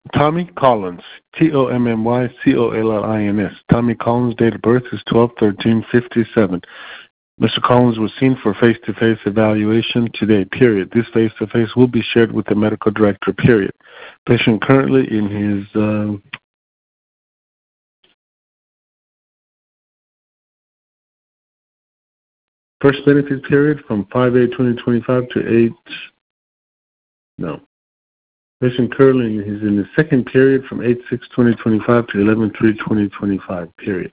Tommy Collins, Tommycollins. Tommy Collins' date of birth is 12/13/57. Mr. Collins was seen for face-to-face evaluation today, period. This face-to-face will be shared with the medical director, period. Patient currently in his first benefit period from 5/8/2025 to 8. No. Patient currently is in the second period from 8/6/2025 to 11/3/2025, period.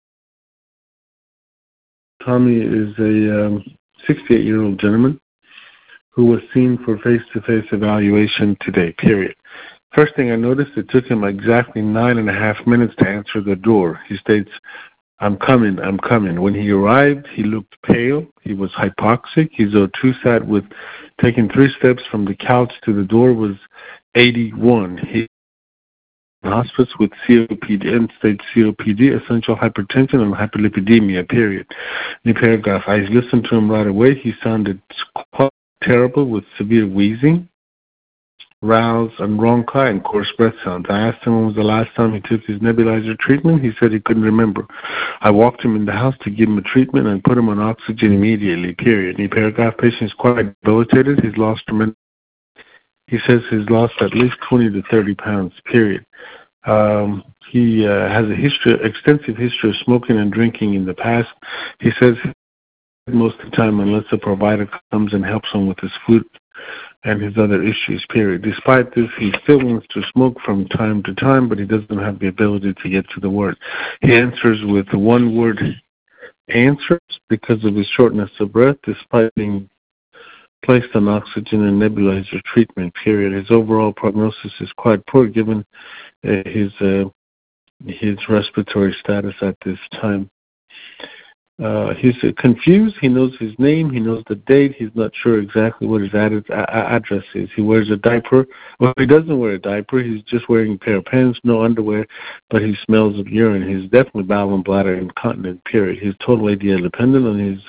Tommy is a 68-year-old gentleman who was seen for face-to-face evaluation today, period. First thing I noticed, it took him exactly 9.5 minutes to answer the door. He states, I'm coming. When he arrived, he looked pale. He was hypoxic. His O2 sat with taking 3 steps from the couch to the door was 81. He in hospice with COPD, end-stage COPD, essential hypertension, and hyperlipidemia, period. New paragraph. I listened to him right away. He sounded quite terrible with severe wheezing, rouse, and rhonchi, and coarse breath sounds. I asked him when was the last time he took his nebulizer treatment. He said he couldn't remember. I walked him in the house to give him a treatment and put him on oxygen immediately, period. New paragraph. Patient is quite debilitated. He's lost tremendous. He says he's lost at least 20 to 30 pounds, period. He has a extensive history of smoking and drinking in the past. He says most of the time unless the provider comes and helps him with his food and his other issues, period. Despite this, he still wants to smoke from time to time, but he doesn't have the ability to get to the word. He answers with one-word answers because of his shortness of breath, despite being placed on oxygen and nebulizer treatment, period. His overall prognosis is quite poor given his respiratory status at this time. He's confused. He knows his name. He knows the date. He's not sure exactly what his address is. He wears a diaper. Well, he doesn't wear a diaper. He's just wearing a pair of pants, no underwear, but he smells of urine. He's definitely bowel and bladder incontinent, period. He's totally ADL dependent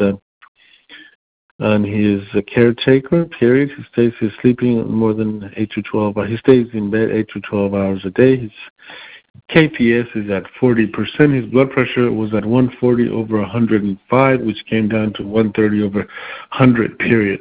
on his caretaker, period. He's sleeping more than 8 to 12 hours. He stays in bed 8 to 12 hours a day. His KPS is at 40%. His blood pressure was at 140/105, which came down to 130/100, period.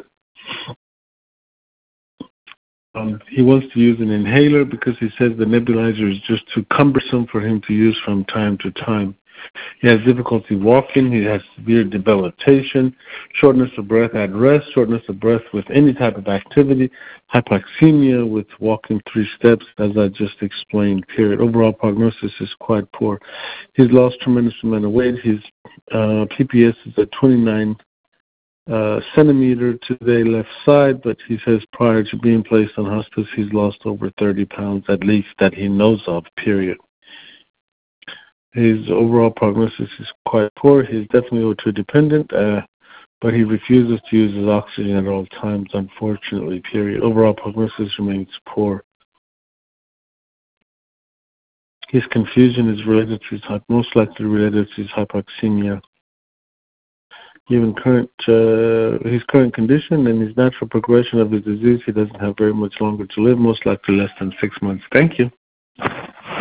He wants to use an inhaler because he says the nebulizer is just too cumbersome for him to use from time to time. He has difficulty walking. He has severe debilitation, shortness of breath at rest, shortness of breath with any type of activity, hypoxemia with walking 3 steps, as I just explained, period. Overall prognosis is quite poor. He's lost tremendous amount of weight. His PPS is at 29 centimeter to the left side, but he says prior to being placed on hospice, he's lost over 30 pounds at least that he knows of, period. His overall prognosis is quite poor. He's definitely O2 dependent, but he refuses to use his oxygen at all times, unfortunately, period. Overall prognosis remains poor. His confusion is related to most likely related to his hypoxemia. Given his current condition and his natural progression of his disease, he doesn't have very much longer to live, most likely less than 6 months. Thank you.